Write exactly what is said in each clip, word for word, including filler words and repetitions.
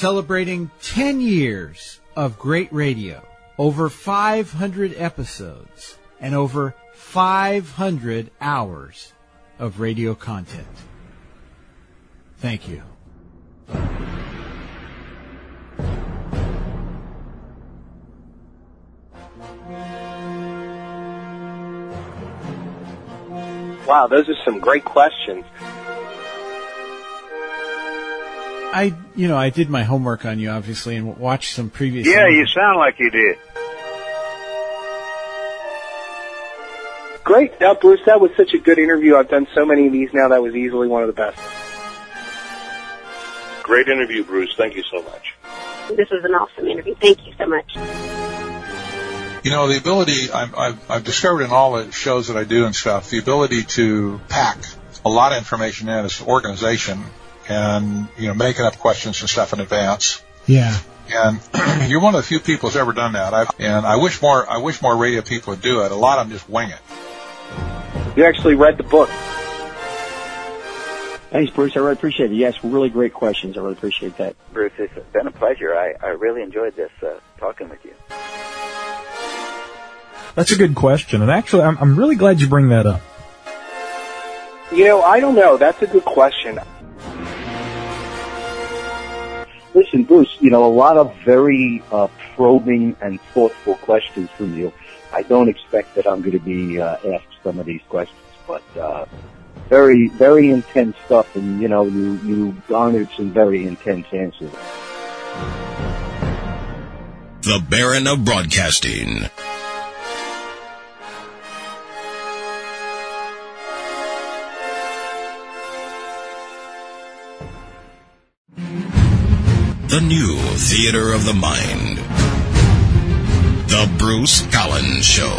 celebrating ten years of great radio, over five hundred episodes, and over five hundred hours of radio content. Thank you. Wow, those are some great questions. I, you know, I did my homework on you, obviously, and watched some previous... Yeah, you sound like you did. Great. Now, Bruce, that was such a good interview. I've done so many of these now. That was easily one of the best. Great interview, Bruce. Thank you so much. This was an awesome interview. Thank you so much. You know, the ability, I've, I've, I've discovered in all the shows that I do and stuff, the ability to pack a lot of information in as an organization and, you know, making up questions and stuff in advance. Yeah. And you're one of the few people who's ever done that. I've, and I wish more, I wish more radio people would do it. A lot of them just wing it. You actually read the book. Thanks, Bruce. I really appreciate it. You asked really great questions. I really appreciate that. Bruce, it's been a pleasure. I, I really enjoyed this, uh, talking with you. That's a good question, and actually, I'm, I'm really glad you bring that up. You know, I don't know. That's a good question. Listen, Bruce, you know, a lot of very uh, probing and thoughtful questions from you. I don't expect that I'm going to be uh, asked some of these questions, but uh, very, very intense stuff, and, you know, you, you garnered some very intense answers. The Baron of Broadcasting. The new theater of the mind. The Bruce Collins Show.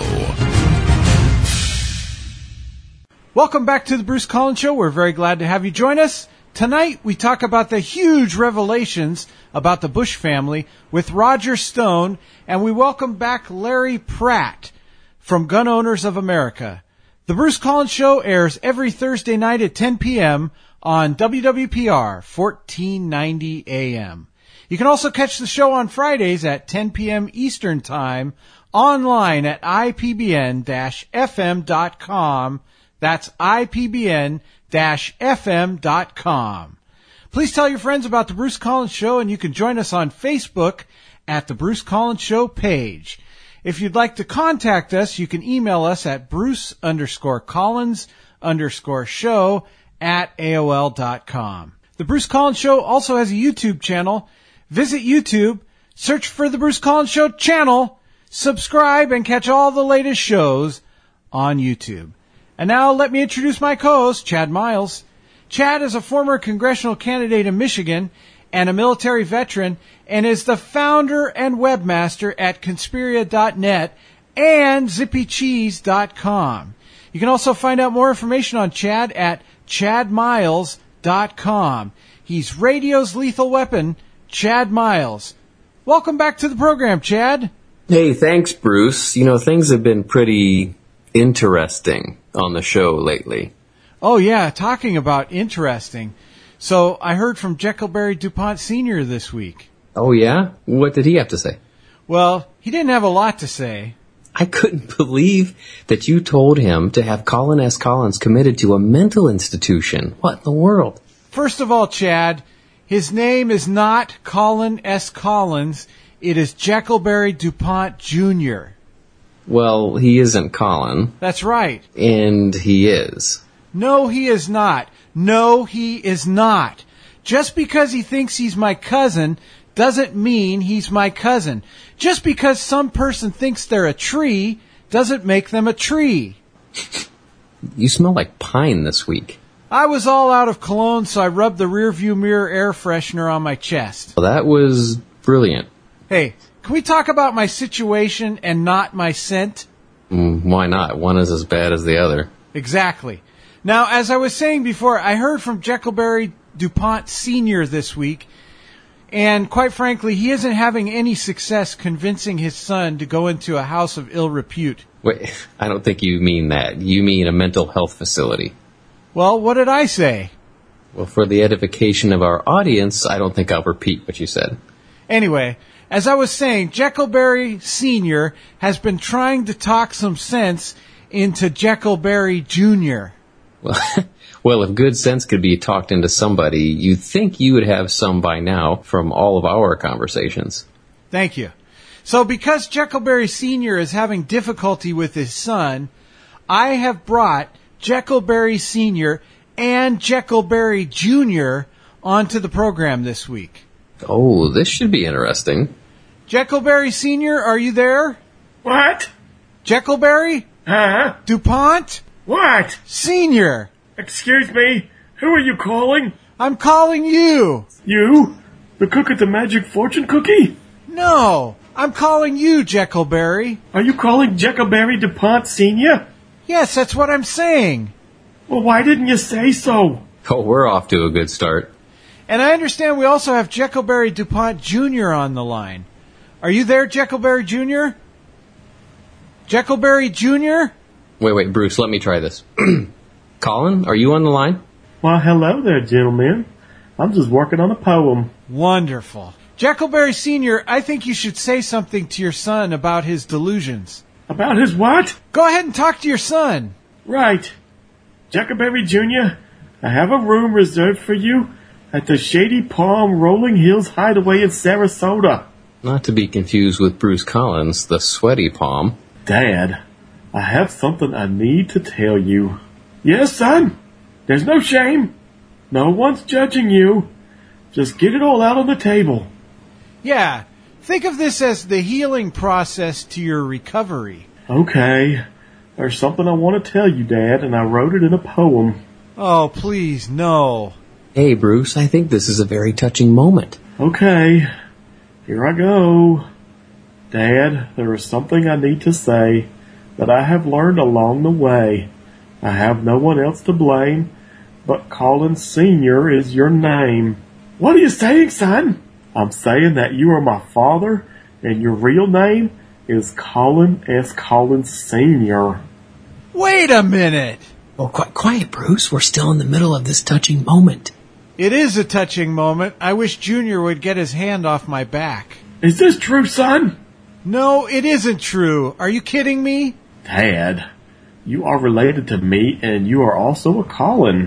Welcome back to the Bruce Collins Show. We're very glad to have you join us. Tonight we talk about the huge revelations about the Bush family with Roger Stone, and we welcome back Larry Pratt from Gun Owners of America. The Bruce Collins Show airs every Thursday night at ten p.m. on W W P R fourteen ninety A M. You can also catch the show on Fridays at ten p.m. Eastern Time online at I P B N dash F M dot com. That's I P B N dash F M dot com. Please tell your friends about the Bruce Collins Show, and you can join us on Facebook at the Bruce Collins Show page. If you'd like to contact us, you can email us at Bruce underscore Collins underscore show at A O L dot com. The Bruce Collins Show also has a YouTube channel. Visit YouTube, search for the Bruce Collins Show channel, subscribe, and catch all the latest shows on YouTube. And now let me introduce my co-host, Chad Miles. Chad is a former congressional candidate in Michigan and a military veteran, and is the founder and webmaster at Conspiria dot net and Zippy Cheese dot com. You can also find out more information on Chad at Chad Miles dot com. He's radio's lethal weapon, Chad Miles. Welcome back to the program, Chad. Hey, thanks, Bruce. You know, things have been pretty interesting on the show lately. Oh, yeah, talking about interesting. So I heard from Jekyllberry DuPont Senior this week. Oh, yeah? What did he have to say? Well, he didn't have a lot to say. I couldn't believe that you told him to have Colin S. Collins committed to a mental institution. What in the world? First of all, Chad, his name is not Colin S. Collins. It is Jekyllberry DuPont Junior Well, he isn't Colin. That's right. And he is. No, he is not. No, he is not. Just because he thinks he's my cousin doesn't mean he's my cousin. Just because some person thinks they're a tree doesn't make them a tree. You smell like pine this week. I was all out of cologne, so I rubbed the rearview mirror air freshener on my chest. Well, that was brilliant. Hey, can we talk about my situation and not my scent? Mm, why not? One is as bad as the other. Exactly. Now, as I was saying before, I heard from Jekyllberry DuPont Senior this week, and quite frankly, he isn't having any success convincing his son to go into a house of ill repute. Wait, I don't think you mean that. You mean a mental health facility. Well, what did I say? Well, for the edification of our audience, I don't think I'll repeat what you said. Anyway, as I was saying, Jekyllberry Senior has been trying to talk some sense into Jekyllberry Junior Well, well, if good sense could be talked into somebody, you'd think you would have some by now from all of our conversations. Thank you. So because Jekyllberry Senior is having difficulty with his son, I have brought Jekyllberry Senior and Jekyllberry Junior onto the program this week. Oh, this should be interesting. Jekyllberry Senior, are you there? What? Jekyllberry? Huh? DuPont? What? Senior. Excuse me, who are you calling? I'm calling you. You? The cook at the Magic Fortune Cookie? No, I'm calling you, Jekyllberry. Are you calling Jekyllberry DuPont Senior? Yes, that's what I'm saying. Well, why didn't you say so? Oh, we're off to a good start. And I understand we also have Jekyllberry DuPont Junior on the line. Are you there, Jekyllberry Junior? Jekyllberry Junior? Wait, wait, Bruce, let me try this. Colin, are you on the line? Well, hello there, gentlemen. I'm just working on a poem. Wonderful. Jekyllberry Senior, I think you should say something to your son about his delusions. About his what? Go ahead and talk to your son. Right. Jekyllberry Junior, I have a room reserved for you at the Shady Palm Rolling Hills Hideaway in Sarasota. Not to be confused with Bruce Collins, the Sweaty Palm. Dad, I have something I need to tell you. Yes, son. There's no shame. No one's judging you. Just get it all out on the table. Yeah. Think of this as the healing process to your recovery. Okay. There's something I want to tell you, Dad, and I wrote it in a poem. Oh, please, no. Hey, Bruce, I think this is a very touching moment. Okay. Here I go. Dad, there is something I need to say that I have learned along the way. I have no one else to blame, but Colin Senior is your name. What are you saying, son? I'm saying that you are my father, and your real name is Colin S. Collins Senior Wait a minute! Oh, qu- quiet, Bruce. We're still in the middle of this touching moment. It is a touching moment. I wish Junior would get his hand off my back. Is this true, son? No, it isn't true. Are you kidding me? Dad, you are related to me, and you are also a Colin.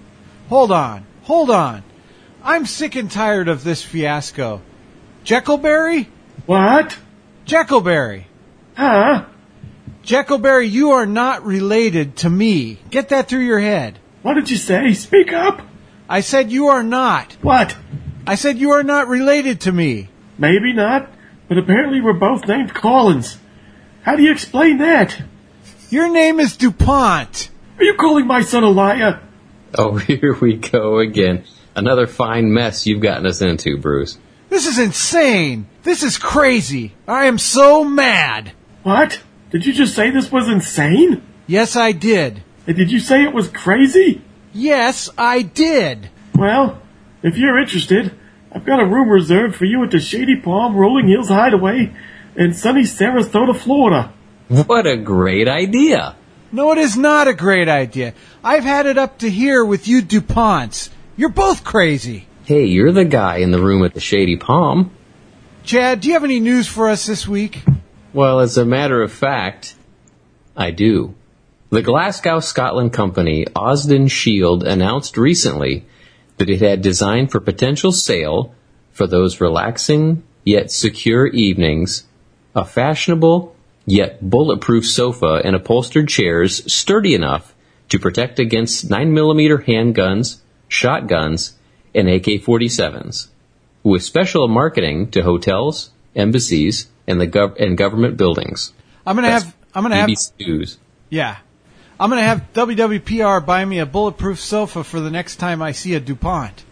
Hold on. Hold on. I'm sick and tired of this fiasco. Jekyllberry? What? Jekyllberry. Huh? Jekyllberry, you are not related to me. Get that through your head. What did you say? Speak up. I said you are not. What? I said you are not related to me. Maybe not, but apparently we're both named Collins. How do you explain that? Your name is DuPont. Are you calling my son a liar? Oh, here we go again. Another fine mess you've gotten us into, Bruce. This is insane. This is crazy. I am so mad. What? Did you just say this was insane? Yes, I did. And did you say it was crazy? Yes, I did. Well, if you're interested, I've got a room reserved for you at the Shady Palm Rolling Hills Hideaway in sunny Sarasota, Florida. What a great idea. No, it is not a great idea. I've had it up to here with you DuPonts. You're both crazy. Hey, you're the guy in the room at the Shady Palm. Chad, do you have any news for us this week? Well, as a matter of fact, I do. The Glasgow, Scotland company Osden Shield announced recently that it had designed for potential sale for those relaxing yet secure evenings a fashionable yet bulletproof sofa and upholstered chairs sturdy enough to protect against nine millimeter handguns, shotguns, and A K forty-sevens, with special marketing to hotels, embassies, and the gov- and government buildings. I'm gonna That's have. I'm gonna have. B B C News. Yeah. I'm gonna have W W P R buy me a bulletproof sofa for the next time I see a DuPont.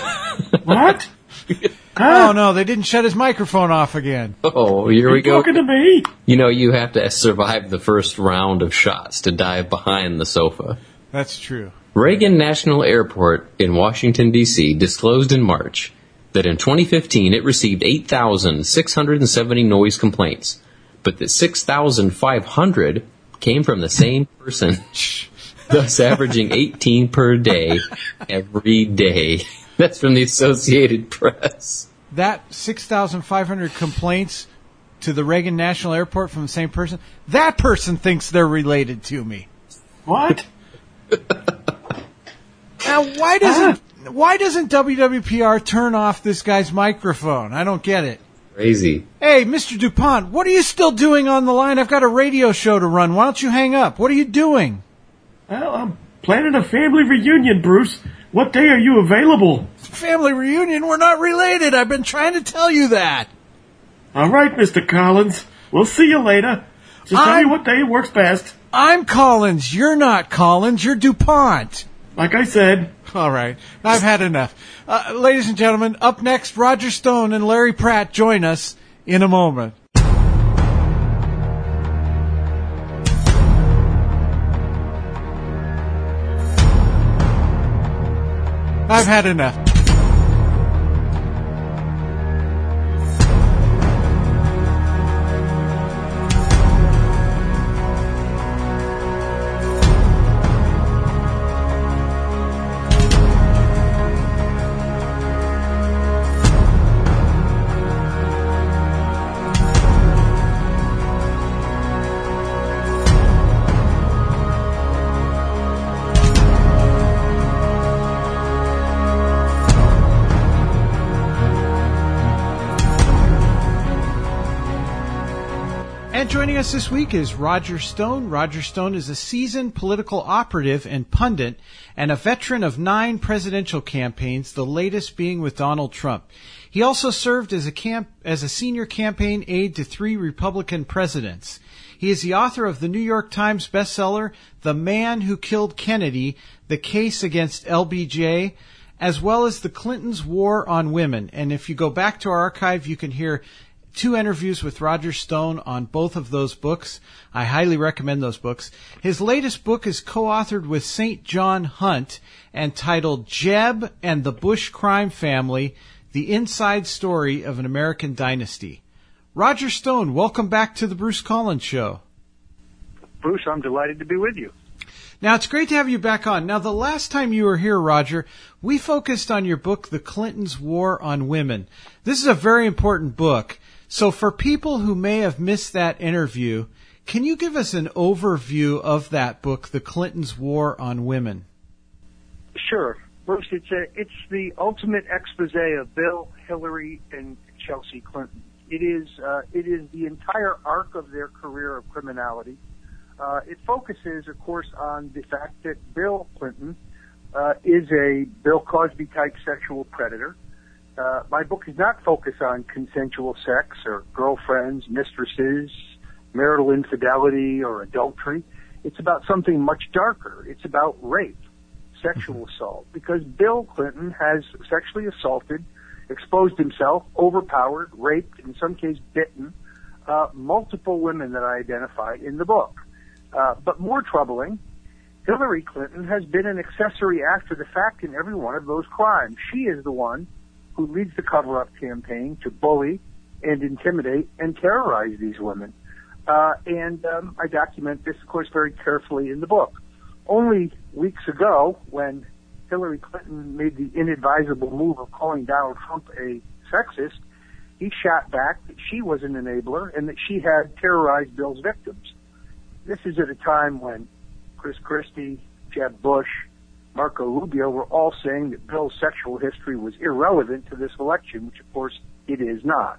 What? Oh no, they didn't shut his microphone off again. Oh, here we go. Talking to me? You know, you have to survive the first round of shots to dive behind the sofa. That's true. Reagan National Airport in Washington, D C disclosed in March that in twenty fifteen it received eight thousand six hundred seventy noise complaints, but that six thousand five hundred came from the same person. thus averaging eighteen per day every day. That's from the Associated Press. That six thousand five hundred complaints to the Reagan National Airport from the same person, that person thinks they're related to me. What? Now, why doesn't ah. why doesn't W W P R turn off this guy's microphone? I don't get it. Crazy. Hey, Mister DuPont, what are you still doing on the line? I've got a radio show to run. Why don't you hang up? What are you doing? Well, I'm planning a family reunion, Bruce. What day are you available? Family reunion? We're not related. I've been trying to tell you that. All right, Mister Collins. We'll see you later. Just tell me what day works best. I'm Collins. You're not Collins. You're DuPont. Like I said. All right. I've had enough. Uh, ladies and gentlemen, up next, Roger Stone and Larry Pratt join us in a moment. I've had enough. Joining us this week is Roger Stone. Roger Stone is a seasoned political operative and pundit and a veteran of nine presidential campaigns, the latest being with Donald Trump. He also served as a camp, as a senior campaign aide to three Republican presidents. He is the author of the New York Times bestseller, The Man Who Killed Kennedy, The Case Against L B J, as well as the Clintons' War on Women. And if you go back to our archive, you can hear two interviews with Roger Stone on both of those books. I highly recommend those books. His latest book is co-authored with Saint John Hunt and titled Jeb and the Bush Crime Family, The Inside Story of an American Dynasty. Roger Stone, welcome back to the Bruce Collins Show. Bruce, I'm delighted to be with you. Now, it's great to have you back on. Now, the last time you were here, Roger, we focused on your book, The Clintons' War on Women. This is a very important book. So for people who may have missed that interview, can you give us an overview of that book, The Clintons' War on Women? Sure. Bruce, it's, a, it's the ultimate expose of Bill, Hillary, and Chelsea Clinton. It is, uh, it is the entire arc of their career of criminality. Uh, it focuses, of course, on the fact that Bill Clinton uh, is a Bill Cosby-type sexual predator. Uh, my book is not focused on consensual sex or girlfriends, mistresses, marital infidelity, or adultery. It's about something much darker. It's about rape, sexual assault, because Bill Clinton has sexually assaulted, exposed himself, overpowered, raped, in some cases bitten, uh, multiple women that I identify in the book. Uh, but more troubling, Hillary Clinton has been an accessory after the fact in every one of those crimes. She is the one who leads the cover-up campaign to bully and intimidate and terrorize these women. Uh, and um, I document this, of course, very carefully in the book. Only weeks ago, when Hillary Clinton made the inadvisable move of calling Donald Trump a sexist, he shot back that she was an enabler and that she had terrorized Bill's victims. This is at a time when Chris Christie, Jeb Bush, Marco Rubio were all saying that Bill's sexual history was irrelevant to this election, which of course it is not.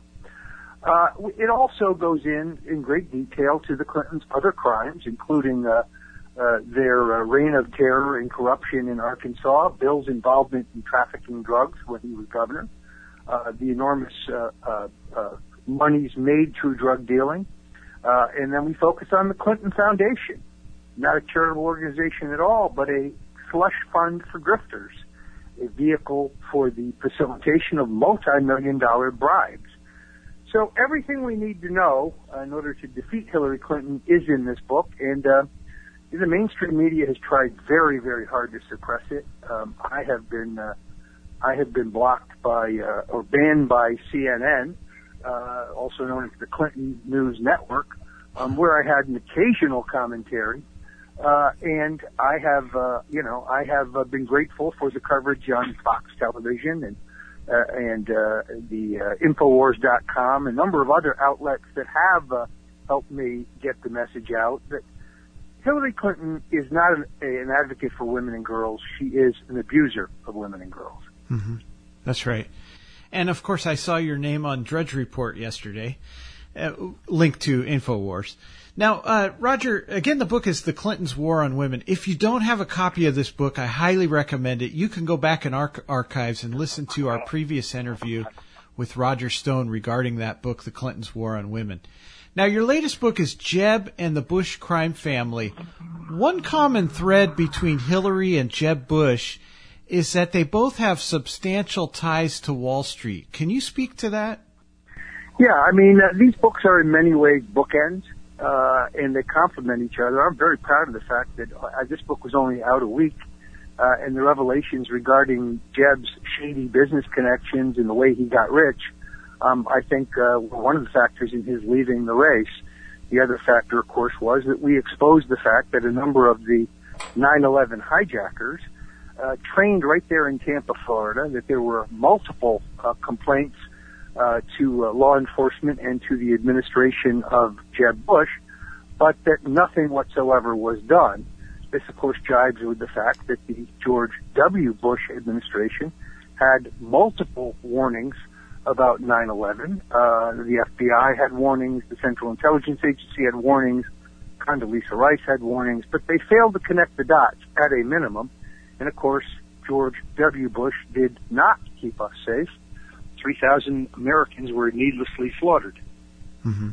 Uh, it also goes in in great detail to the Clintons' other crimes, including uh, uh, their uh, reign of terror and corruption in Arkansas, Bill's involvement in trafficking drugs when he was governor, uh, the enormous uh, uh, uh, monies made through drug dealing, uh, and then we focus on the Clinton Foundation, not a charitable organization at all, but a slush fund for grifters, a vehicle for the facilitation of multi-million dollar bribes. So everything we need to know uh, in order to defeat Hillary Clinton is in this book, and uh, the mainstream media has tried very, very hard to suppress it. Um, I have been, uh, I have been blocked by uh, or banned by C N N, uh, also known as the Clinton News Network, um, where I had an occasional commentary. Uh, and I have, uh, you know, I have uh, been grateful for the coverage on Fox Television and uh, and uh, the uh, Infowars dot com, a number of other outlets that have uh, helped me get the message out that Hillary Clinton is not an, an advocate for women and girls. She is an abuser of women and girls. Mm-hmm. That's right. And, of course, I saw your name on Drudge Report yesterday, uh, linked to Infowars. Now, uh, Roger, again, the book is The Clintons' War on Women. If you don't have a copy of this book, I highly recommend it. You can go back in our archives and listen to our previous interview with Roger Stone regarding that book, The Clintons' War on Women. Now, your latest book is Jeb and the Bush Crime Family. One common thread between Hillary and Jeb Bush is that they both have substantial ties to Wall Street. Can you speak to that? Yeah, I mean, uh, these books are in many ways bookends, uh, and they complement each other. I'm very proud of the fact that uh, this book was only out a week, uh, and the revelations regarding Jeb's shady business connections and the way he got rich, um, I think uh, were one of the factors in his leaving the race. The other factor, of course, was that we exposed the fact that a number of the nine eleven hijackers Uh, trained right there in Tampa, Florida, that there were multiple uh, complaints uh, to uh, law enforcement and to the administration of Jeb Bush, but that nothing whatsoever was done. This, of course, jives with the fact that the George W. Bush administration had multiple warnings about nine eleven. Uh, the F B I had warnings, the Central Intelligence Agency had warnings, Condoleezza Rice had warnings, but they failed to connect the dots at a minimum. And, of course, George W. Bush did not keep us safe. three thousand Americans were needlessly slaughtered. Mm-hmm.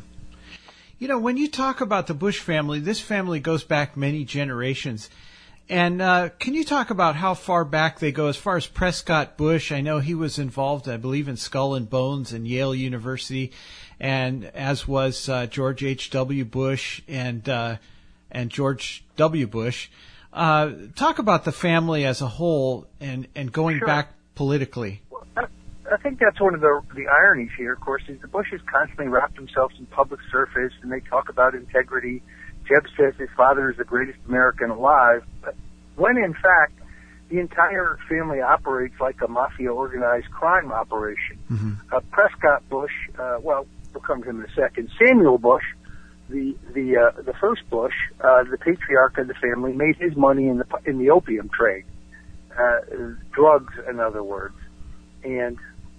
You know, when you talk about the Bush family, this family goes back many generations. And uh, can you talk about how far back they go? As far as Prescott Bush, I know he was involved, I believe, in Skull and Bones and Yale University, and as was uh, George H W. Bush and uh, and George W. Bush. Uh, talk about the family as a whole and, and going Sure. back politically. Well, I, I think that's one of the the ironies here, of course, is the Bushes constantly wrap themselves in public surface and they talk about integrity. Jeb says his father is the greatest American alive, but when in fact the entire family operates like a mafia organized crime operation. Mm-hmm. Uh, Prescott Bush, uh, well, we'll come to him in a second. Samuel Bush, the the uh, the first Bush, uh, the patriarch of the family, made his money in the in the opium trade, uh, drugs, in other words, and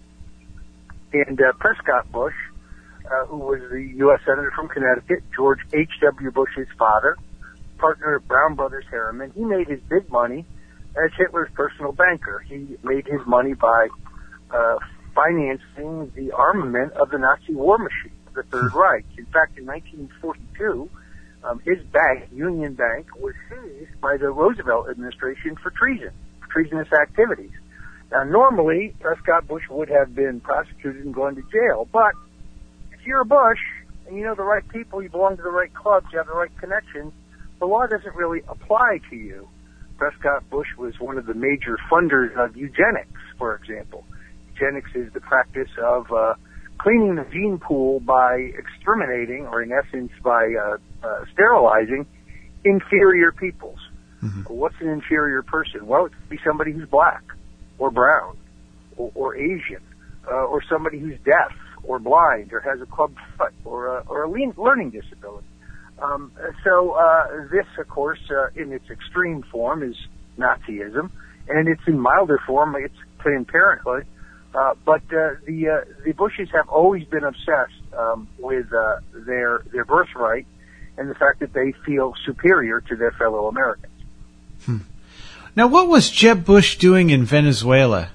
and uh, Prescott Bush, uh, who was the U S Senator from Connecticut, George H W. Bush's father, partner of Brown Brothers Harriman, he made his big money as Hitler's personal banker. He made his money by uh, financing the armament of the Nazi war machine, the Third Reich. In fact, in nineteen forty-two, um, his bank, Union Bank, was seized by the Roosevelt administration for treason, for treasonous activities. Now, normally, Prescott Bush would have been prosecuted and gone to jail, but if you're a Bush and you know the right people, you belong to the right clubs, you have the right connections, the law doesn't really apply to you. Prescott Bush was one of the major funders of eugenics, for example. Eugenics is the practice of uh, cleaning the gene pool by exterminating, or in essence by uh, uh, sterilizing, inferior peoples. Mm-hmm. What's an inferior person? Well, it could be somebody who's black, or brown, or, or Asian, uh, or somebody who's deaf, or blind, or has a club foot, or a, or a learning disability. Um, so uh, this, of course, uh, in its extreme form is Nazism, and it's in milder form, it's Planned Parenthood. Uh, but uh, the uh, the Bushes have always been obsessed um, with uh, their their birthright and the fact that they feel superior to their fellow Americans. Hmm. Now, what was Jeb Bush doing in Venezuela?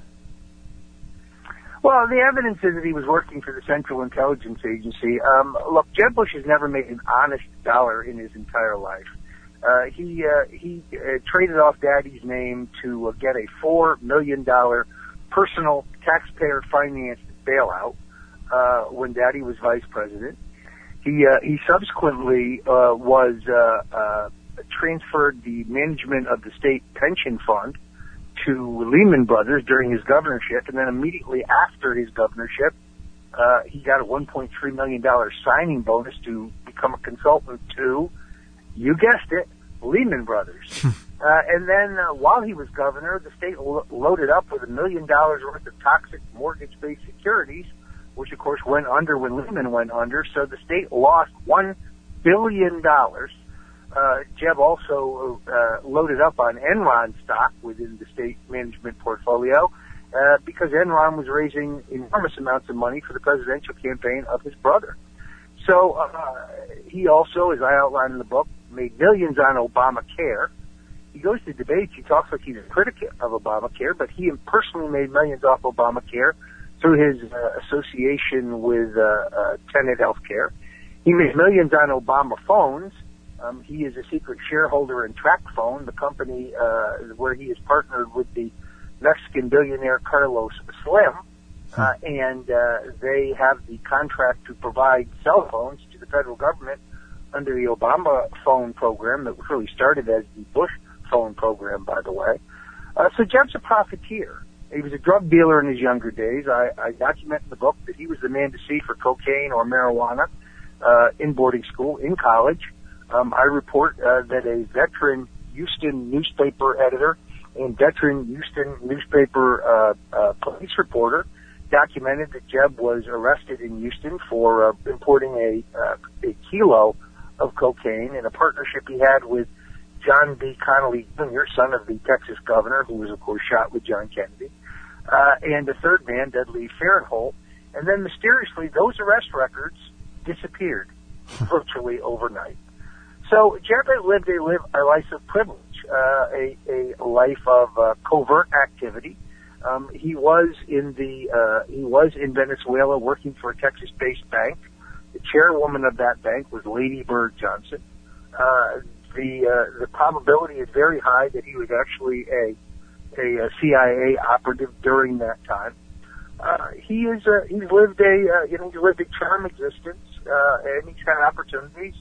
Well, the evidence is that he was working for the Central Intelligence Agency. Um, look, Jeb Bush has never made an honest dollar in his entire life. Uh, he uh, he uh, traded off Daddy's name to uh, get a four million dollar personal taxpayer-financed bailout uh, when Daddy was vice president. He uh, he subsequently uh, was uh, uh, transferred the management of the state pension fund to Lehman Brothers during his governorship, and then immediately after his governorship, uh, he got a one point three million dollars signing bonus to become a consultant to, you guessed it, Lehman Brothers. uh, and then uh, while he was governor, the state lo- loaded up with a million dollars worth of toxic mortgage-based securities, which of course went under when Lehman went under. So the state lost one billion dollars. Uh, Jeb also uh, loaded up on Enron stock within the state management portfolio uh, because Enron was raising enormous amounts of money for the presidential campaign of his brother. So uh, he also, as I outlined in the book, made millions on Obamacare. He goes to debates. He talks like he's a critic of Obamacare, but he personally made millions off Obamacare through his uh, association with uh, uh, Tenet Healthcare. He made millions on Obama phones. Um, he is a secret shareholder in TracFone, the company uh, where he is partnered with the Mexican billionaire Carlos Slim, uh, and uh, they have the contract to provide cell phones to the federal government under the Obama phone program that really started as the Bush phone program, by the way. Uh, so Jeb's a profiteer. He was a drug dealer in his younger days. I, I document in the book that he was the man to see for cocaine or marijuana uh, in boarding school, in college. Um, I report uh, that a veteran Houston newspaper editor and veteran Houston newspaper uh, uh, police reporter documented that Jeb was arrested in Houston for uh, importing a, uh, a kilo of cocaine in a partnership he had with John B. Connolly Junior, son of the Texas governor, who was, of course, shot with John Kennedy, uh, and a third man, Dudley Farenholt. And then, mysteriously, those arrest records disappeared virtually overnight. So Jeb had lived a, live, a life of privilege, uh, a, a life of uh, covert activity. Um, he was in the uh, he was in Venezuela working for a Texas-based bank. The chairwoman of that bank was Lady Bird Johnson. Uh, the uh, the probability is very high that he was actually a a, a C I A operative during that time. Uh, he is uh, he's lived a uh, you know he lived a charm existence, uh, and he's had opportunities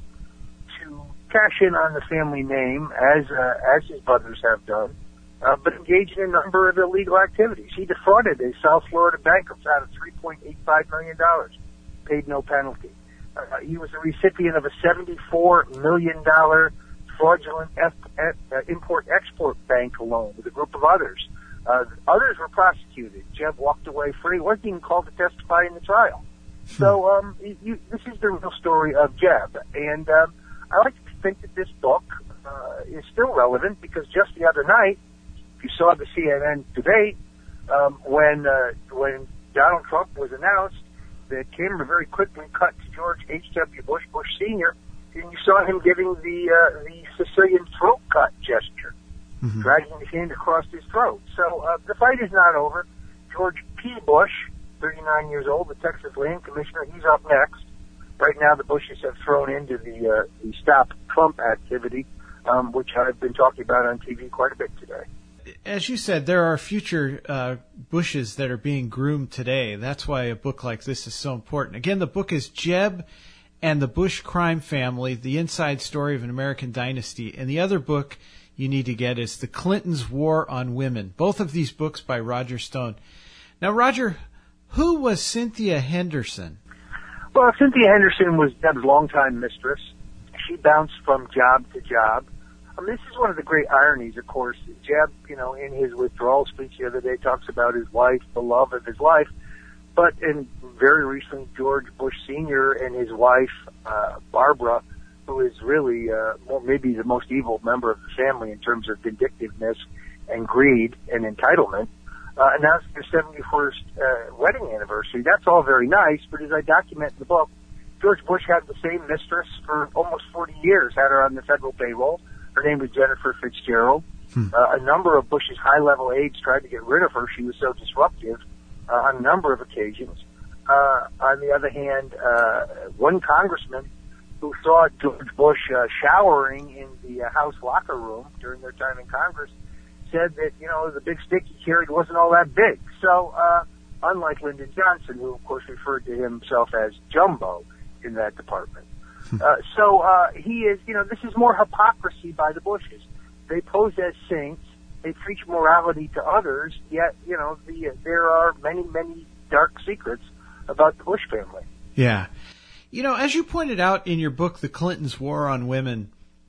to cash in on the family name as uh, as his brothers have done, uh, but engaged in a number of illegal activities. He defrauded a South Florida bank out of three point eight five million dollars, paid no penalty. Uh, he was a recipient of a seventy-four million dollars fraudulent F- F- uh, import-export bank loan with a group of others. Uh, others were prosecuted. Jeb walked away free, wasn't even called to testify in the trial. So um, you, this is the real story of Jeb. And um, I like to think that this book uh, is still relevant because just the other night, if you saw the C N N debate, um, when uh, when Donald Trump was announced, the camera very quickly cut to George H W. Bush, Bush Senior, and you saw him giving the uh, the Sicilian throat cut gesture, mm-hmm. dragging his hand across his throat. So uh, the fight is not over. George P. Bush, thirty-nine years old, the Texas Land Commissioner, he's up next. Right now, the Bushes have thrown into the, uh, the Stop Trump activity, um, which I've been talking about on T V quite a bit today. As you said, there are future uh, Bushes that are being groomed today. That's why a book like this is so important. Again, the book is Jeb and the Bush Crime Family, The Inside Story of an American Dynasty. And the other book you need to get is The Clintons' War on Women. Both of these books by Roger Stone. Now, Roger, who was Cynthia Henderson? Well, Cynthia Henderson was Jeb's longtime mistress. She bounced from job to job. I mean, this is one of the great ironies, of course. Jeb, you know, in his withdrawal speech the other day, talks about his wife, the love of his life. But in very recently, George Bush Senior and his wife, uh, Barbara, who is really uh, more, maybe the most evil member of the family in terms of vindictiveness and greed and entitlement, uh, announced their seventy-first uh, wedding anniversary. That's all very nice, but as I document in the book, George Bush had the same mistress for almost forty years, had her on the federal payroll. Her name was Jennifer Fitzgerald. Hmm. Uh, a number of Bush's high-level aides tried to get rid of her. She was so disruptive uh, on a number of occasions. Uh, on the other hand, uh, one congressman who saw George Bush uh, showering in the uh, House locker room during their time in Congress said that, you know, the big stick he carried wasn't all that big. So, uh, unlike Lyndon Johnson, who, of course, referred to himself as Jumbo in that department. Uh, so uh, he is, you know, this is more hypocrisy by the Bushes. They pose as saints. They preach morality to others, yet, you know, the, there are many, many dark secrets about the Bush family. Yeah. You know, as you pointed out in your book, The Clintons' War on Women,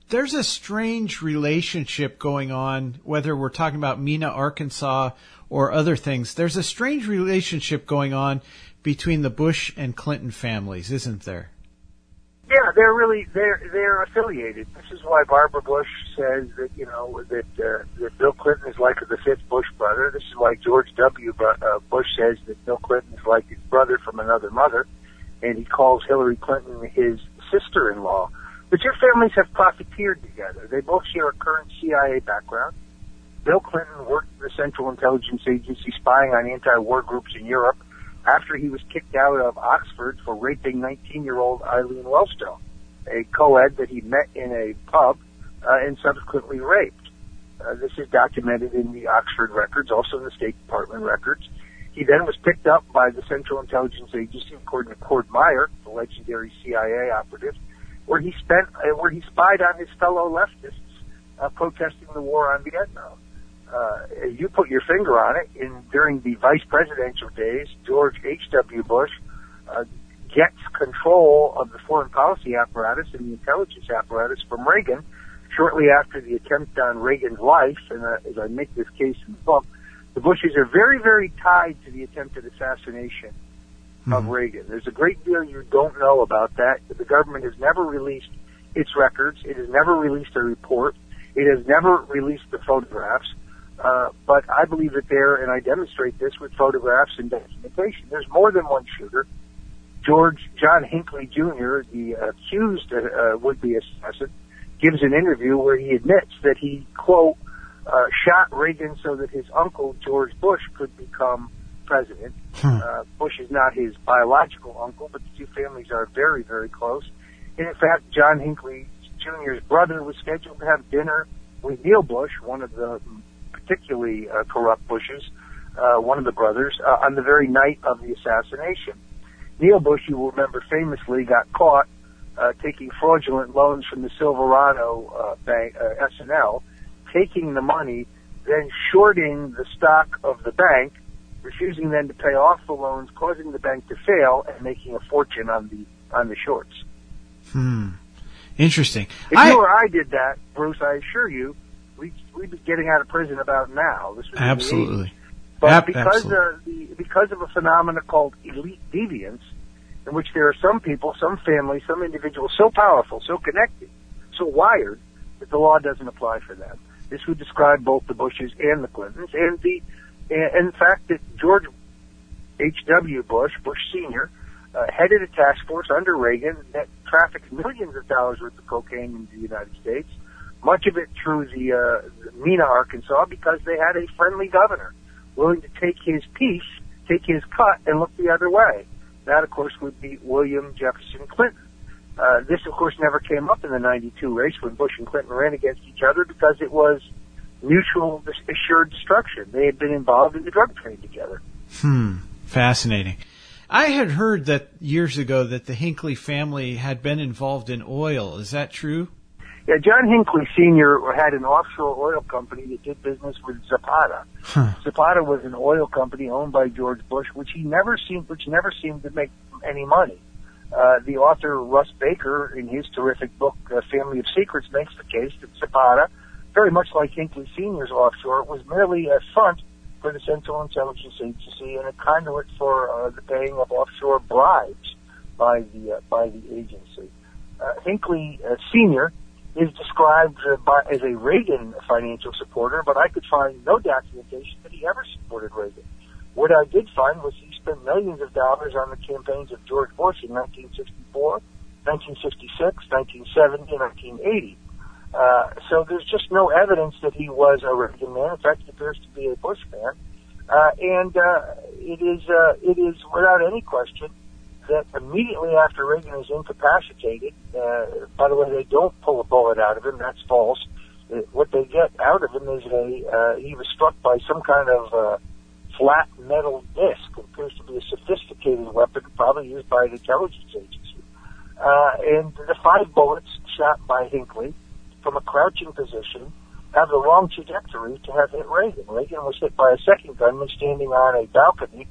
there's a strange relationship going on, whether we're talking about Mena, Arkansas, or other things. There's a strange relationship going on between the Bush and Clinton families, isn't there? Yeah, they're really they're they're affiliated. This is why Barbara Bush says that you know that uh, that Bill Clinton is like the fifth Bush brother. This is why George W. Bush says that Bill Clinton is like his brother from another mother, and he calls Hillary Clinton his sister-in-law. The two families have profiteered together. They both share a current C I A background. Bill Clinton worked for the Central Intelligence Agency spying on anti-war groups in Europe after he was kicked out of Oxford for raping nineteen-year-old Eileen Wellstone, a co-ed that he met in a pub uh, and subsequently raped. Uh, this is documented in the Oxford records, also in the State Department records. He then was picked up by the Central Intelligence Agency, according to Cord Meyer, the legendary C I A operative, where he spent, uh, where he spied on his fellow leftists uh, protesting the war on Vietnam. Uh, you put your finger on it. In during the vice presidential days, George H W. Bush uh, gets control of the foreign policy apparatus and the intelligence apparatus from Reagan shortly after the attempt on Reagan's life. And uh, as I make this case in the book, the Bushes are very, very tied to the attempted assassination mm-hmm. of Reagan. There's a great deal you don't know about that. The government has never released its records. It has never released a report. It has never released the photographs. Uh, but I believe that there, and I demonstrate this with photographs and documentation, there's more than one shooter. George John Hinckley Junior, the accused uh, would-be assassin, gives an interview where he admits that he, quote, uh, shot Reagan so that his uncle, George Bush, could become president. Hmm. Uh, Bush is not his biological uncle, but the two families are very, very close. And in fact, John Hinckley Junior's brother was scheduled to have dinner with Neil Bush, one of the particularly uh, corrupt Bushes, uh, one of the brothers, uh, on the very night of the assassination. Neil Bush, you will remember famously, got caught uh, taking fraudulent loans from the Silverado uh, bank, uh, S and L, taking the money, then shorting the stock of the bank, refusing then to pay off the loans, causing the bank to fail, and making a fortune on the on the shorts. Hmm. Interesting. If I, you or I did that, Bruce, I assure you, we we'd be getting out of prison about now. This was absolutely. But Ab- because absolutely. of the because of a phenomenon called elite deviance, in which there are some people, some families, some individuals so powerful, so connected, so wired that the law doesn't apply for them. This would describe both the Bushes and the Clintons, and the and in fact that George H W. Bush, Bush Senior, uh, headed a task force under Reagan that trafficked millions of dollars worth of cocaine into the United States. Much of it through the, uh, the Mena, Arkansas, because they had a friendly governor willing to take his piece, take his cut, and look the other way. That, of course, would be William Jefferson Clinton. Uh, this, of course, never came up in the ninety-two race when Bush and Clinton ran against each other because it was mutual assured destruction. They had been involved in the drug trade together. Hmm. Fascinating. I had heard that years ago that the Hinckley family had been involved in oil. Is that true? Yeah, John Hinckley Senior had an offshore oil company that did business with Zapata. Huh. Zapata was an oil company owned by George Bush, which he never seemed, which never seemed to make any money. Uh, the author Russ Baker, in his terrific book uh, Family of Secrets, makes the case that Zapata, very much like Hinckley Senior's offshore, was merely a front for the Central Intelligence Agency and a conduit for uh, the paying of offshore bribes by the uh, by the agency. Uh, Hinckley uh, Senior is described uh, by, as a Reagan financial supporter, but I could find no documentation that he ever supported Reagan. What I did find was he spent millions of dollars on the campaigns of George Bush in nineteen sixty-four, nineteen sixty-six, nineteen seventy, and nineteen eighty. Uh, so there's just no evidence that he was a Reagan man. In fact, he appears to be a Bush man. Uh, and uh, it is uh, it is without any question that immediately after Reagan is incapacitated, uh, by the way, they don't pull a bullet out of him. That's false. Uh, what they get out of him is a uh, he was struck by some kind of uh, flat metal disc. It appears to be a sophisticated weapon, probably used by the intelligence agency. Uh, and the five bullets shot by Hinckley from a crouching position have the wrong trajectory to have hit Reagan. Reagan was hit by a second gunman standing on a balcony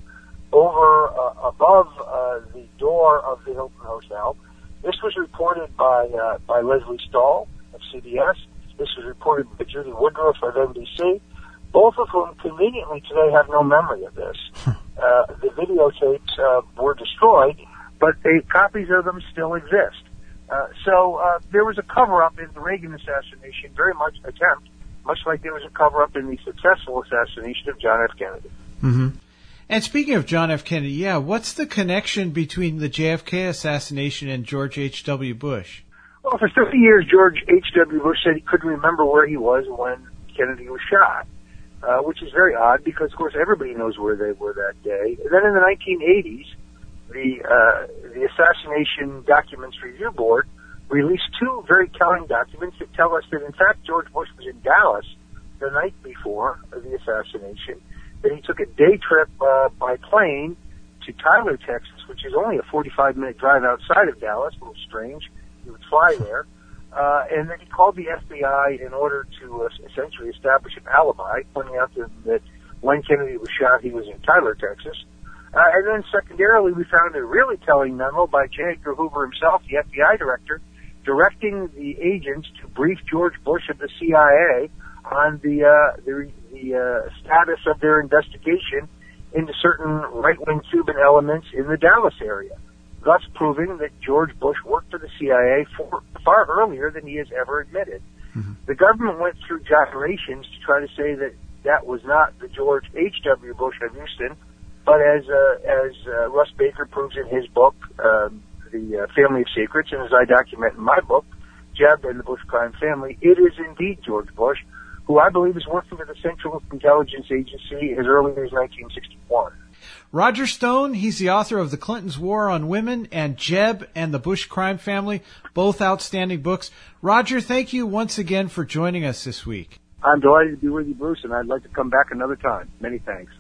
over uh, above uh, the door of the Hilton Hotel. This was reported by uh, by Leslie Stahl, of C B S. This was reported by Judy Woodruff of N B C, both of whom conveniently today have no memory of this. Uh, the videotapes uh, were destroyed, but they, copies of them still exist. Uh, so uh, there was a cover-up in the Reagan assassination, very much attempt, much like there was a cover-up in the successful assassination of John F. Kennedy. Mm-hmm. And speaking of John F. Kennedy, yeah, what's the connection between the J F K assassination and George H W. Bush? Well, for thirty years, George H W. Bush said he couldn't remember where he was when Kennedy was shot, uh, which is very odd because, of course, everybody knows where they were that day. And then in the nineteen eighties, the uh, the Assassination Documents Review Board released two very telling documents that tell us that, in fact, George Bush was in Dallas the night before the assassination, that he took a day trip uh, by plane to Tyler, Texas, which is only a forty-five minute drive outside of Dallas, a little strange. He would fly there. Uh, and then he called the F B I in order to uh, essentially establish an alibi, pointing out that, that when Kennedy was shot, he was in Tyler, Texas. Uh, and then secondarily, we found a really telling memo by J. Edgar Hoover himself, the F B I director, directing the agents to brief George Bush of the C I A on the uh, the, the uh, status of their investigation into certain right-wing Cuban elements in the Dallas area, thus proving that George Bush worked for the C I A for, far earlier than he has ever admitted. Mm-hmm. The government went through gyrations to try to say that that was not the George H W. Bush of Houston, but as uh, as uh, Russ Baker proves in his book, uh, The uh, Family of Secrets, and as I document in my book, Jeb and the Bush Crime Family, it is indeed George Bush, who I believe is working for the Central Intelligence Agency as early as nineteen sixty-one. Roger Stone, he's the author of The Clintons' War on Women and Jeb and the Bush Crime Family, both outstanding books. Roger, thank you once again for joining us this week. I'm delighted to be with you, Bruce, and I'd like to come back another time. Many thanks.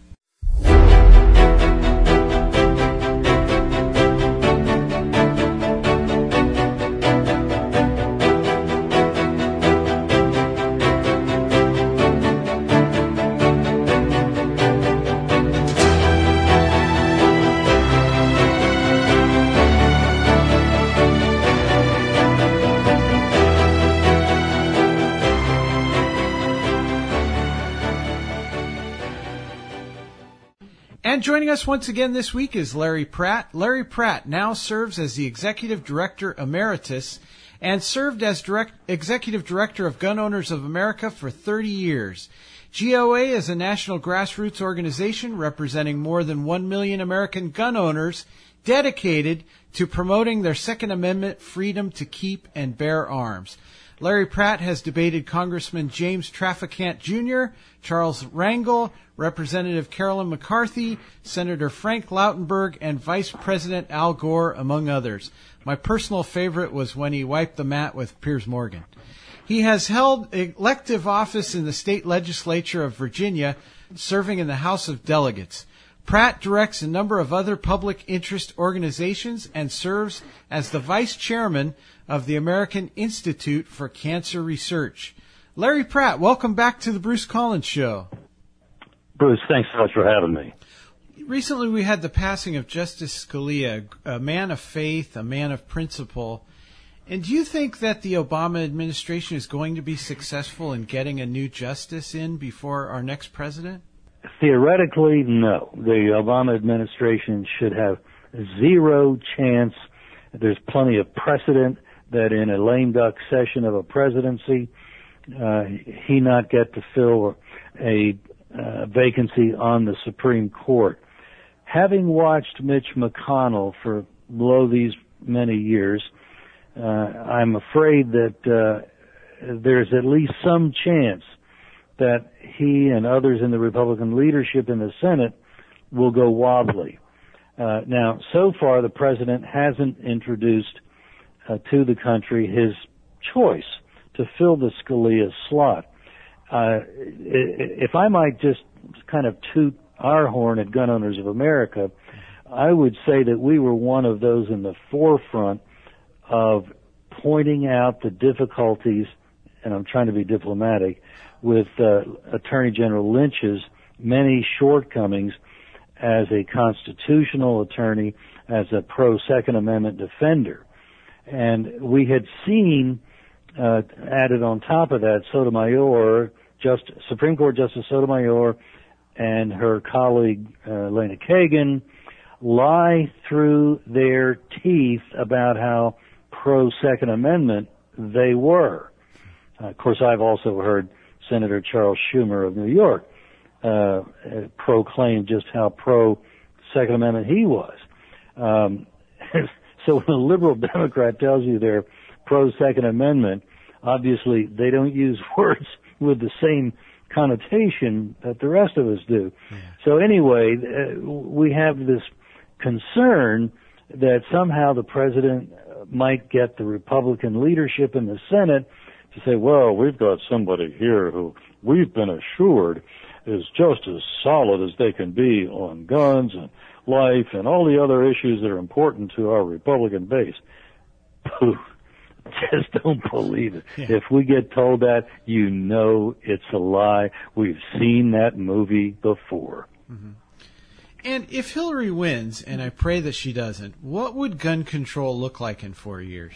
And joining us once again this week is Larry Pratt. Larry Pratt now serves as the Executive Director Emeritus and served as direct, Executive Director of Gun Owners of America for thirty years. G O A is a national grassroots organization representing more than one million American gun owners dedicated to promoting their Second Amendment freedom to keep and bear arms. Larry Pratt has debated Congressman James Traficant Junior, Charles Rangel, Representative Carolyn McCarthy, Senator Frank Lautenberg, and Vice President Al Gore, among others. My personal favorite was when he wiped the mat with Piers Morgan. He has held elective office in the state legislature of Virginia, serving in the House of Delegates. Pratt directs a number of other public interest organizations and serves as the vice chairman of the American Institute for Cancer Research. Larry Pratt, welcome back to the Bruce Collins Show. Bruce, thanks so much for having me. Recently we had the passing of Justice Scalia, a man of faith, a man of principle. And do you think that the Obama administration is going to be successful in getting a new justice in before our next president? Theoretically, no. The Obama administration should have zero chance. There's plenty of precedent that in a lame duck session of a presidency, uh, he not get to fill a uh, vacancy on the Supreme Court. Having watched Mitch McConnell for below these many years, uh, I'm afraid that uh, there's at least some chance that he and others in the Republican leadership in the Senate will go wobbly. Uh, now, so far, the president hasn't introduced uh, to the country his choice to fill the Scalia slot. Uh, if I might just kind of toot our horn at Gun Owners of America, I would say that we were one of those in the forefront of pointing out the difficulties, and I'm trying to be diplomatic, with uh, Attorney General Lynch's many shortcomings as a constitutional attorney, as a pro-Second Amendment defender. And we had seen uh, added on top of that, Sotomayor, just Supreme Court Justice Sotomayor, and her colleague uh, Elena Kagan lie through their teeth about how pro-Second Amendment they were. Uh, of course, I've also heard Senator Charles Schumer of New York uh, proclaim just how pro-Second Amendment he was. Um, so when a liberal Democrat tells you they're pro-Second Amendment, obviously they don't use words with the same connotation that the rest of us do. Yeah. So anyway, uh, we have this concern that somehow the president might get the Republican leadership in the Senate to say, well, we've got somebody here who we've been assured is just as solid as they can be on guns and life and all the other issues that are important to our Republican base. Just don't believe it. Yeah. If we get told that, you know it's a lie. We've seen that movie before. Mm-hmm. And if Hillary wins, and I pray that she doesn't, what would gun control look like in four years?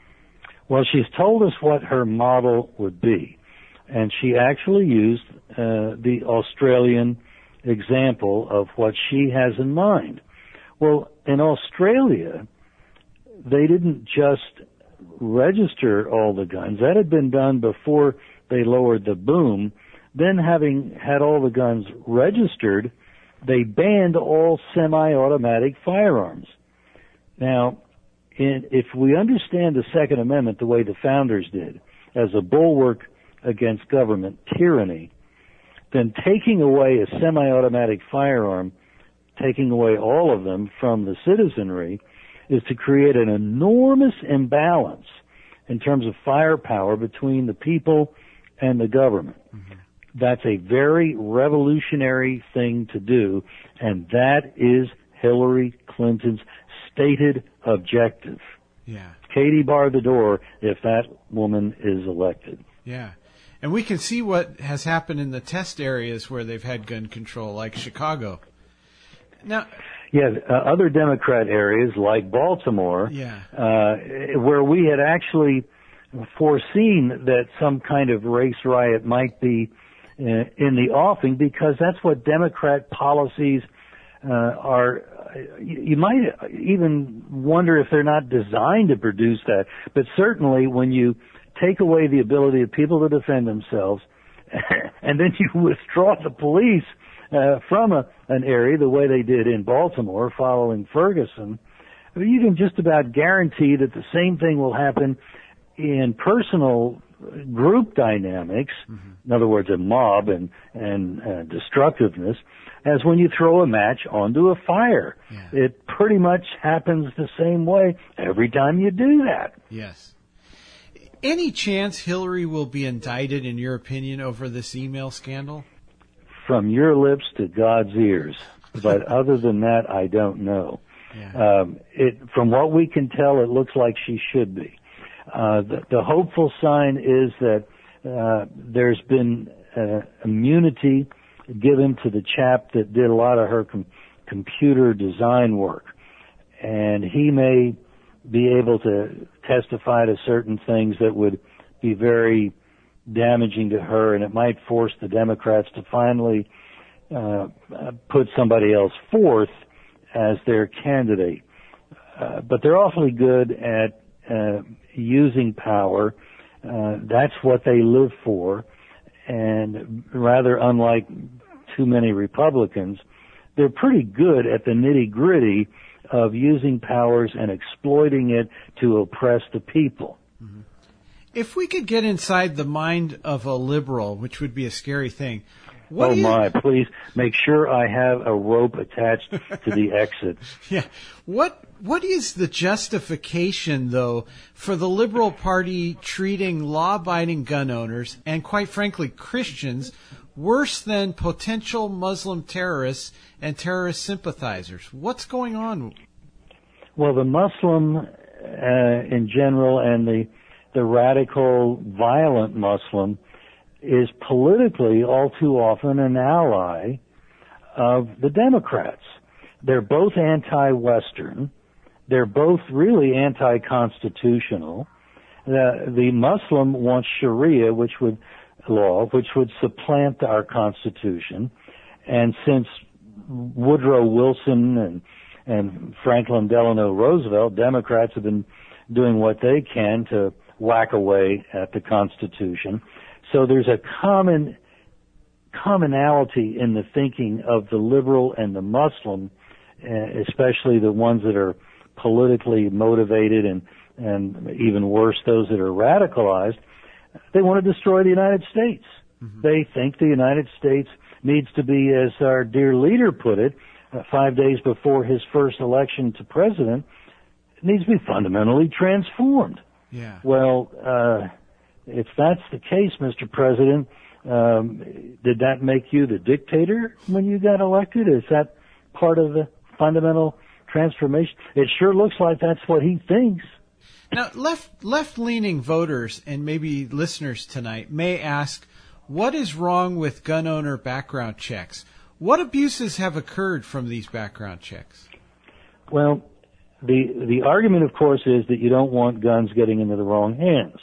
Well, she's told us what her model would be. And she actually used uh, the Australian example of what she has in mind. Well, in Australia, they didn't just register all the guns. That had been done before they lowered the boom. Then, having had all the guns registered, they banned all semi-automatic firearms. Now, in, if we understand the Second Amendment the way the founders did, as a bulwark against government tyranny, then taking away a semi-automatic firearm, taking away all of them from the citizenry, is to create an enormous imbalance in terms of firepower between the people and the government. Mm-hmm. That's a very revolutionary thing to do, and that is Hillary Clinton's stated objective. Yeah. Katie bar the door if that woman is elected. Yeah. And we can see what has happened in the test areas where they've had gun control, like Chicago. Now, yeah, uh, other Democrat areas like Baltimore, yeah. uh, where we had actually foreseen that some kind of race riot might be uh, in the offing, because that's what Democrat policies uh, are. You might even wonder if they're not designed to produce that. But certainly when you take away the ability of people to defend themselves and then you withdraw the police uh, from a, an area the way they did in Baltimore following Ferguson, I mean, you can just about guarantee that the same thing will happen in personal group dynamics, mm-hmm. in other words, a mob and, and uh, destructiveness, as when you throw a match onto a fire. Yeah. It pretty much happens the same way every time you do that. Yes. Any chance Hillary will be indicted, in your opinion, over this email scandal? From your lips to God's ears. But other than that, I don't know. Yeah. Um, it, from what we can tell, it looks like she should be. Uh, the, the hopeful sign is that uh, there's been uh, immunity given to the chap that did a lot of her com- computer design work. And he may be able to testify to certain things that would be very damaging to her, and it might force the Democrats to finally uh, put somebody else forth as their candidate. Uh, but they're awfully good at uh, using power. Uh, that's what they live for. And rather unlike too many Republicans, they're pretty good at the nitty-gritty of using powers and exploiting it to oppress the people. Mm-hmm. If we could get inside the mind of a liberal, which would be a scary thing. What oh you... my, please make sure I have a rope attached to the exit. Yeah. What what is the justification, though, for the Liberal Party treating law-abiding gun owners and, quite frankly, Christians worse than potential Muslim terrorists and terrorist sympathizers? What's going on? Well, the Muslim uh, in general and the the radical, violent Muslim is politically all too often an ally of the Democrats. They're both anti-Western. They're both really anti-constitutional. The, the Muslim wants Sharia, which would law, which would supplant our Constitution. And since Woodrow Wilson and and Franklin Delano Roosevelt, Democrats have been doing what they can to whack away at the Constitution. So there's a common commonality in the thinking of the liberal and the Muslim, especially the ones that are politically motivated and, and even worse, those that are radicalized. They want to destroy the United States. Mm-hmm. They think the United States needs to be, as our dear leader put it, uh, five days before his first election to president, it needs to be fundamentally transformed. Yeah. Well, uh, if that's the case, Mister President, um, did that make you the dictator when you got elected? Is that part of the fundamental transformation? It sure looks like that's what he thinks. Now, left, left-leaning voters and maybe listeners tonight may ask, what is wrong with gun owner background checks? What abuses have occurred from these background checks? Well, the the argument, of course, is that you don't want guns getting into the wrong hands.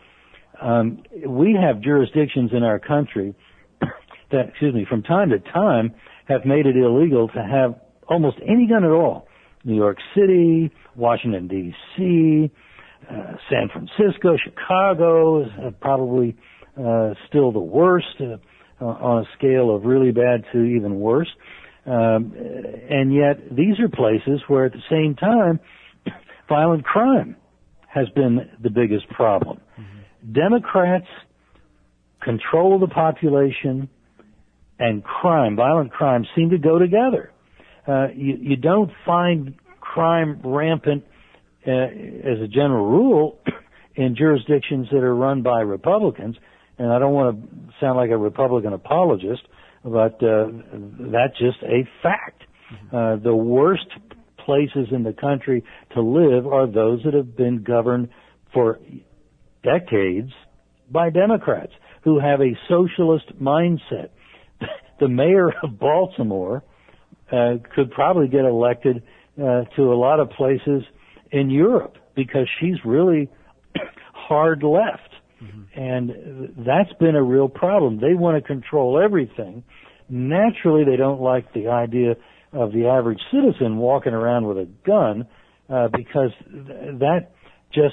Um, we have jurisdictions in our country that, excuse me, from time to time have made it illegal to have almost any gun at all. New York City, Washington, D C, uh, San Francisco, Chicago is uh, probably uh, still the worst uh, on a scale of really bad to even worse. Um, and yet these are places where at the same time violent crime has been the biggest problem. Mm-hmm. Democrats control the population and crime, violent crime, seem to go together. Uh, you, you don't find crime rampant uh, as a general rule in jurisdictions that are run by Republicans. And I don't want to sound like a Republican apologist, but uh, that's just a fact. Uh, the worst places in the country to live are those that have been governed for decades by Democrats who have a socialist mindset. The mayor of Baltimore uh, could probably get elected uh, to a lot of places in Europe because she's really hard left. Mm-hmm. And that's been a real problem. They want to control everything. Naturally, they don't like the idea of the average citizen walking around with a gun uh, because th- that just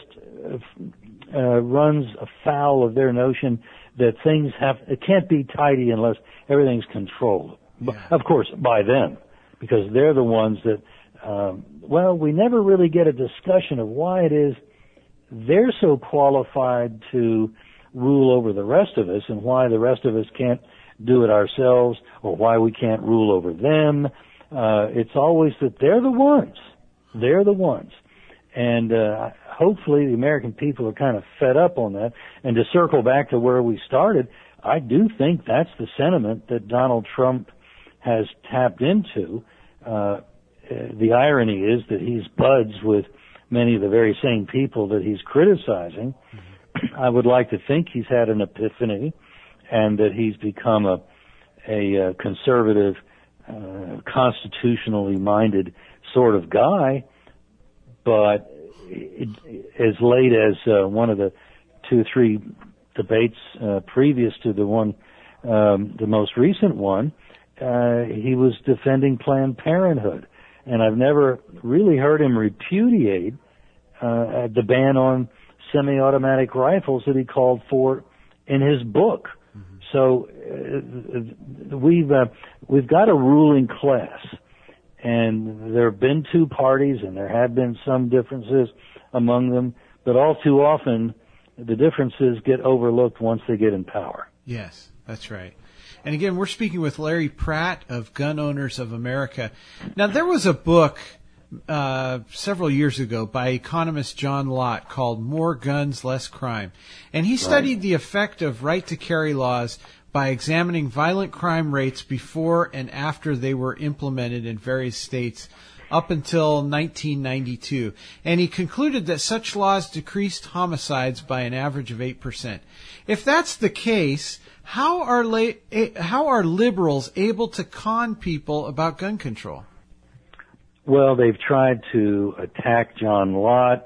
uh, runs afoul of their notion that things have, it can't be tidy unless everything's controlled. Yeah. Of course, by them, because they're the ones that, um, well, we never really get a discussion of why it is they're so qualified to rule over the rest of us and why the rest of us can't do it ourselves or why we can't rule over them. Uh, it's always that they're the ones. They're the ones. And uh, hopefully the American people are kind of fed up on that. And to circle back to where we started, I do think that's the sentiment that Donald Trump has tapped into. Uh, the irony is that he's buds with many of the very same people that he's criticizing. Mm-hmm. I would like to think he's had an epiphany and that he's become a, a, a conservative, uh, constitutionally minded sort of guy. But it, as late as uh, one of the two, three debates uh, previous to the one, um, the most recent one, uh, he was defending Planned Parenthood. And I've never really heard him repudiate uh, the ban on semi-automatic rifles that he called for in his book. Mm-hmm. So uh, we've uh, we've got a ruling class, and there have been two parties, and there have been some differences among them, but all too often the differences get overlooked once they get in power. Yes, that's right. And again, we're speaking with Larry Pratt of Gun Owners of America. Now, there was a book uh, several years ago by economist John Lott called More Guns, Less Crime. And he studied right. the effect of right-to-carry laws by examining violent crime rates before and after they were implemented in various states up until nineteen ninety-two. And he concluded that such laws decreased homicides by an average of eight percent. If that's the case, how are la- how are liberals able to con people about gun control? Well, they've tried to attack John Lott.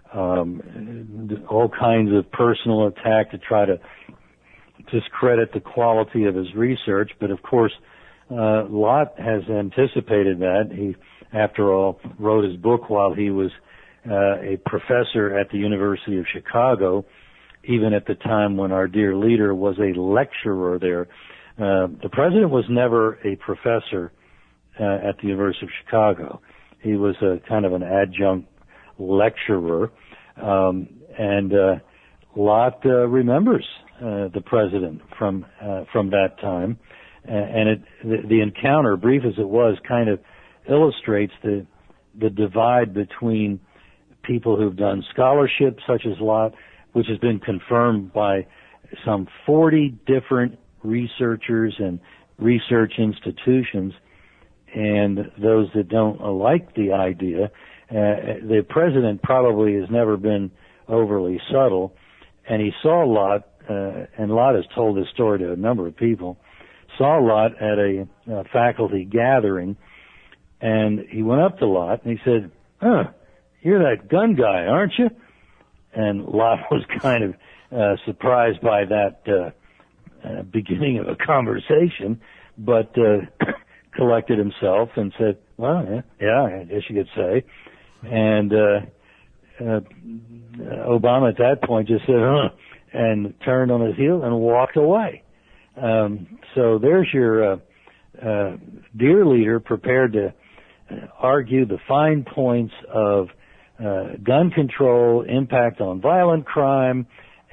um, all kinds of personal attack to try to discredit the quality of his research. But of course, uh, Lott has anticipated that. He, after all, wrote his book while he was uh, a professor at the University of Chicago, even at the time when our dear leader was a lecturer there. Uh, the president was never a professor uh, at the University of Chicago. He was a kind of an adjunct lecturer, um, and uh, Lott uh, remembers uh, the president from uh, from that time, and it the, the encounter, brief as it was, kind of illustrates the the divide between people who've done scholarship, such as Lott, which has been confirmed by some forty different researchers and research institutions, and those that don't like the idea. Uh, the president probably has never been overly subtle, and he saw Lott, uh, and Lott has told this story to a number of people, saw Lott at a, a faculty gathering, and he went up to Lott and he said, "Huh, you're that gun guy, aren't you?" And Lott was kind of uh, surprised by that uh, uh, beginning of a conversation, but uh, collected himself and said, "Well, yeah, yeah, I guess you could say." And uh, uh, Obama at that point just said, "Huh," and turned on his heel and walked away. Um, so there's your uh, uh, dear leader prepared to argue the fine points of uh, gun control, impact on violent crime,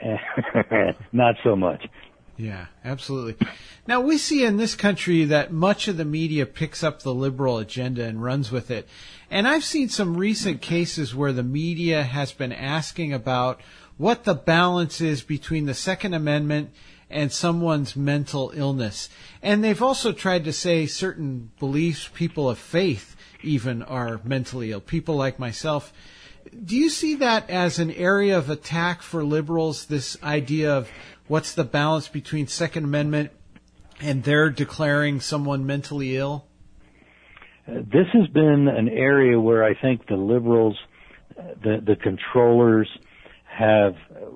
not so much. Yeah, absolutely. Now, we see in this country that much of the media picks up the liberal agenda and runs with it. And I've seen some recent cases where the media has been asking about what the balance is between the Second Amendment and someone's mental illness. And they've also tried to say certain beliefs, people of faith even, are mentally ill, people like myself. Do you see that as an area of attack for liberals, this idea of what's the balance between Second Amendment and their declaring someone mentally ill? Uh, this has been an area where I think the liberals, uh, the, the controllers, have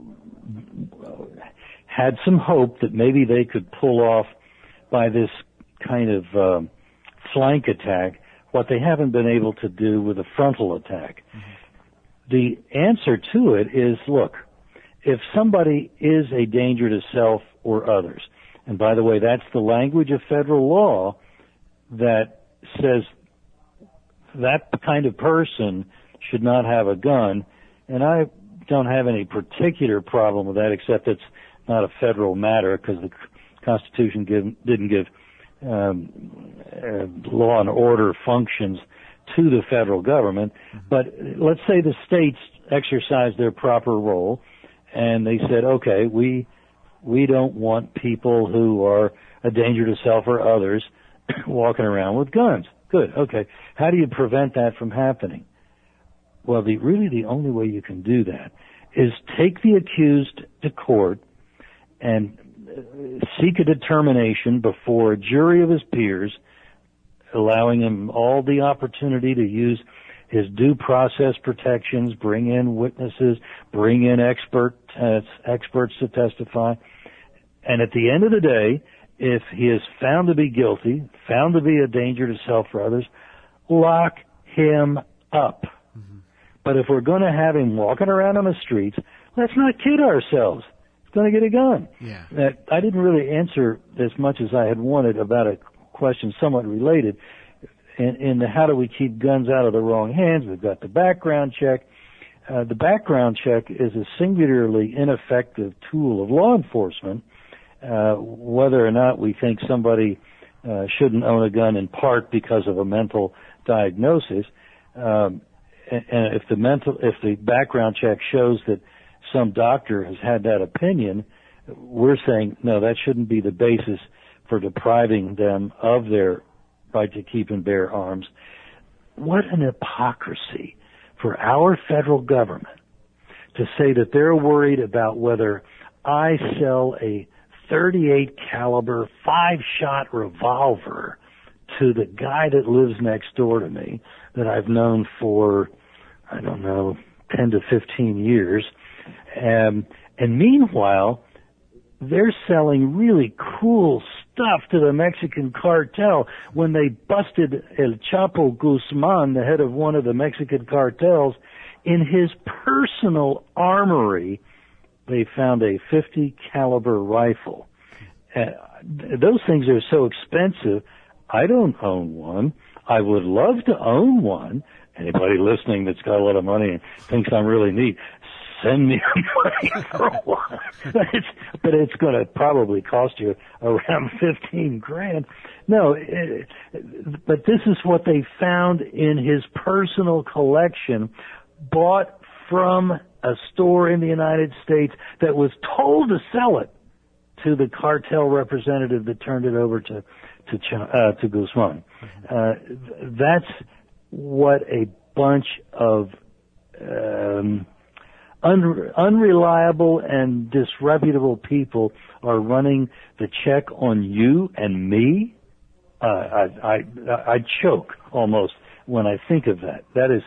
uh, had some hope that maybe they could pull off by this kind of uh, flank attack what they haven't been able to do with a frontal attack. Mm-hmm. The answer to it is, look, if somebody is a danger to self or others, and by the way, that's the language of federal law that says that kind of person should not have a gun, and I don't have any particular problem with that, except it's not a federal matter because the Constitution give, didn't give um, uh, law and order functions to the federal government. But let's say the states exercise their proper role, and they said, okay, we we don't want people who are a danger to self or others walking around with guns. Good, okay. How do you prevent that from happening? Well, the, really the only way you can do that is take the accused to court and seek a determination before a jury of his peers, allowing him all the opportunity to use his due process protections, bring in witnesses, bring in expert uh, experts to testify. And at the end of the day, if he is found to be guilty, found to be a danger to self or others, lock him up. Mm-hmm. But if we're going to have him walking around on the streets, let's not kid ourselves. He's going to get a gun. Yeah. That, I didn't really answer as much as I had wanted about a question somewhat related. In, in the how do we keep guns out of the wrong hands, we've got the background check. Uh, the background check is a singularly ineffective tool of law enforcement, uh, whether or not we think somebody uh, shouldn't own a gun in part because of a mental diagnosis. Um, and, and if the mental, if the background check shows that some doctor has had that opinion, we're saying, no, that shouldn't be the basis for depriving them of their right to keep and bear arms. What an hypocrisy for our federal government to say that they're worried about whether I sell a thirty-eight caliber five-shot revolver to the guy that lives next door to me that I've known for, I don't know, ten to fifteen years. Um, and meanwhile, they're selling really cool stuff to the Mexican cartel. When they busted El Chapo Guzman, the head of one of the Mexican cartels, in his personal armory, they found a fifty caliber rifle. Uh, those things are so expensive. I don't own one. I would love to own one. Anybody listening that's got a lot of money and thinks I'm really neat, send me money for one. But it's, but it's going to probably cost you around fifteen grand. No, it, but this is what they found in his personal collection, bought from a store in the United States that was told to sell it to the cartel representative that turned it over to to uh, to Guzman. Uh, that's what a bunch of um, un- unreliable and disreputable people are running the check on you and me. Uh, I, I I choke almost when I think of that. That is,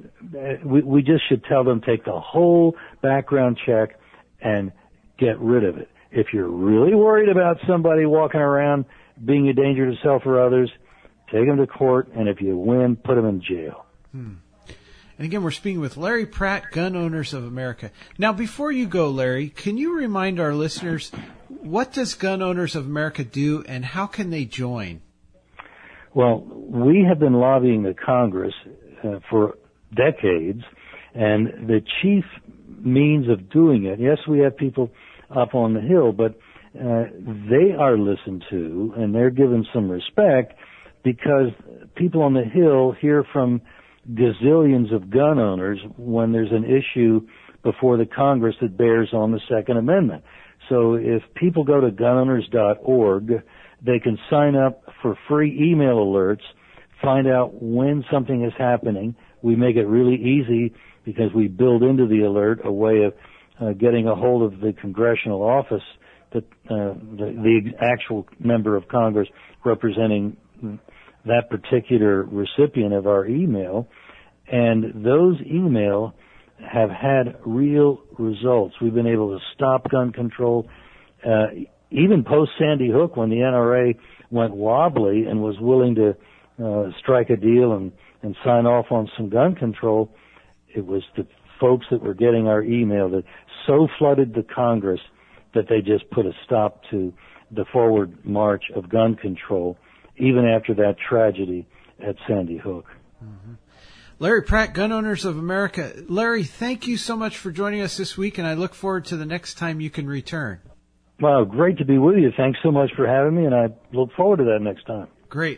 we, we just should tell them take the whole background check and get rid of it. If you're really worried about somebody walking around being a danger to self or others, take them to court, and if you win, put them in jail. Hmm. And again, we're speaking with Larry Pratt, Gun Owners of America. Now, before you go, Larry, can you remind our listeners, what does Gun Owners of America do, and how can they join? Well, we have been lobbying the Congress uh, for decades, and the chief means of doing it, yes, we have people up on the Hill, but uh, they are listened to, and they're given some respect because people on the Hill hear from gazillions of gun owners when there's an issue before the Congress that bears on the Second Amendment. So if people go to gun owners dot org, they can sign up for free email alerts, find out when something is happening. We make it really easy because we build into the alert a way of uh, getting a hold of the congressional office, that uh, the, the actual member of Congress representing that particular recipient of our email. And those email have had real results. We've been able to stop gun control, uh, even post Sandy Hook, when the N R A went wobbly and was willing to uh, strike a deal and, and sign off on some gun control. It was the folks that were getting our email that so flooded the Congress that they just put a stop to the forward march of gun control, even after that tragedy at Sandy Hook. Mm-hmm. Larry Pratt, Gun Owners of America. Larry, thank you so much for joining us this week, and I look forward to the next time you can return. Well, great to be with you. Thanks so much for having me, and I look forward to that next time. Great.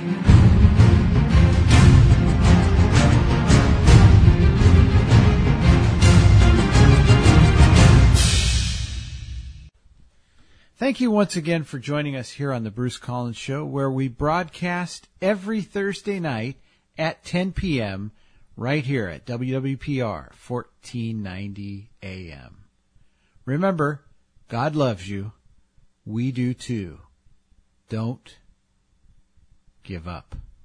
Thank you once again for joining us here on the Bruce Collins Show, where we broadcast every Thursday night at ten p.m. right here at W W P R fourteen ninety A M. Remember, God loves you. We do too. Don't give up.